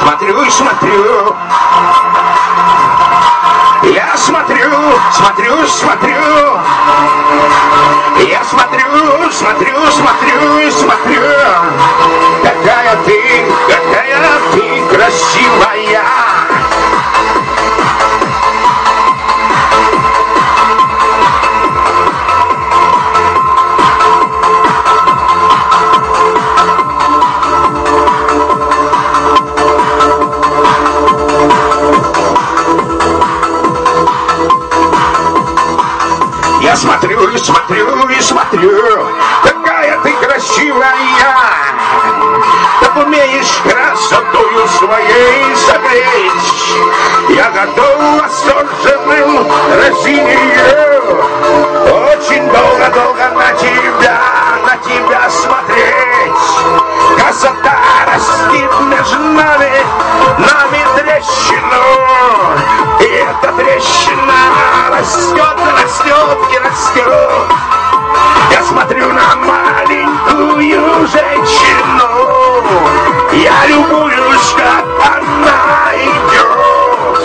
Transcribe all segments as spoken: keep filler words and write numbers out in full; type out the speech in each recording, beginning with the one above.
смотрю и смотрю. Я смотрю, смотрю, смотрю. Я смотрю, смотрю, смотрю и смотрю. Какая ты, какая ты красивая. Я смотрю и смотрю и смотрю, какая ты красивая. Так умеешь красотою своей согреть. Я готов восторженным разинью очень долго-долго на тебя, на тебя смотреть. Красота растит между нами, нами трещину. И эта трещина растет, растет и растет. Я смотрю на маленькую женщину. Я любуюсь, как она идет.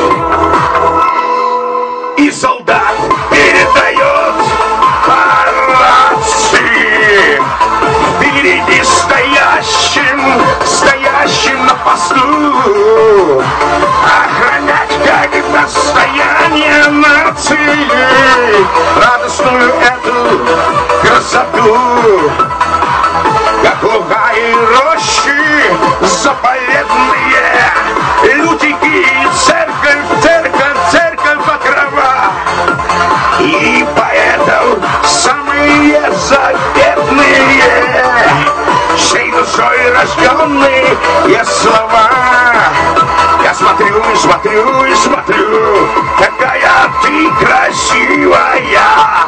И солдат передает по рации впереди стоящим, стоящим на посту. Охранять как достояние нации радостную эту красоту. Как луга и рощи заповедные, лютики, церковь, церковь, церковь покрова. И поэтов самые заветные, всей душой рожденные слова. Я смотрю и смотрю и смотрю, какая ты красивая.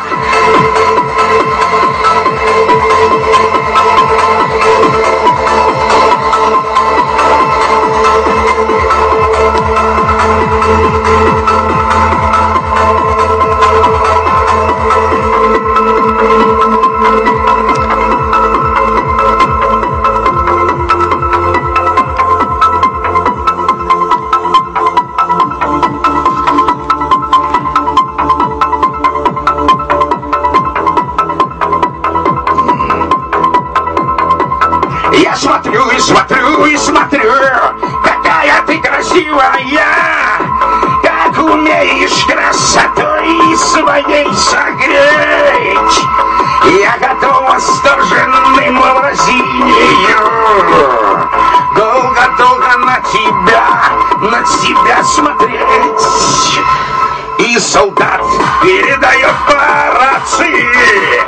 Я смотрю и смотрю и смотрю, какая ты красивая. Как умеешь красотой своей согреть. Я готов восторженным выразением долго-долго на тебя, на тебя смотреть. И солдат передает по рации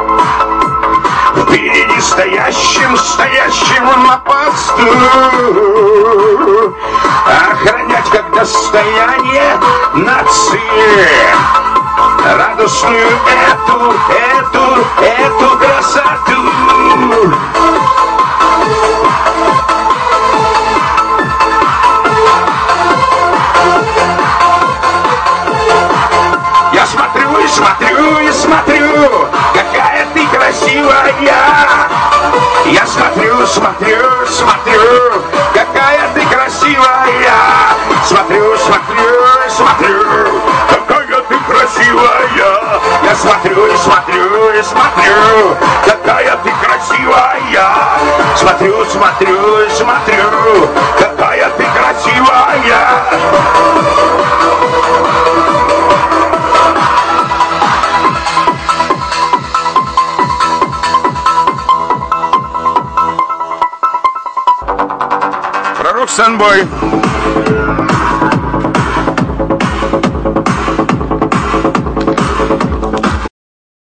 впереди стоящим, стоящим на посту. Охранять как достояние нации радостную эту, эту, эту красоту. Я смотрю и смотрю и смотрю, какая ты красивая. Я смотрю, смотрю, смотрю, какая ты красивая. Смотрю, смотрю и смотрю, какая ты красивая. Я смотрю и смотрю и смотрю, какая ты красивая. Смотрю, смотрю и смотрю, какая ты красивая. Пророк Санбой.